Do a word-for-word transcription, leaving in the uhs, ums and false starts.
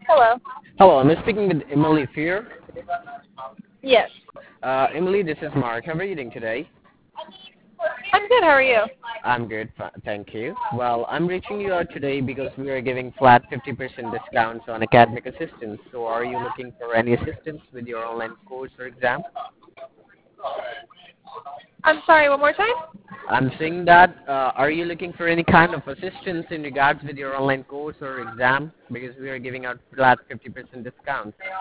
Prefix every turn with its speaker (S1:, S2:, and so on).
S1: Hello.
S2: Hello, I'm speaking with Emily Fear.
S1: Yes.
S2: Uh, Emily, this is Mark. How are you doing today?
S1: I'm good. How are you?
S2: I'm good, f- thank you. Well, I'm reaching you out today because we are giving flat fifty percent discounts on academic assistance. So are you looking for any assistance with your online course or exam?
S1: I'm sorry. One more time.
S2: I'm saying that, uh, are you looking for any kind of assistance in regards with your online course or exam? Because we are giving out flat fifty percent discounts.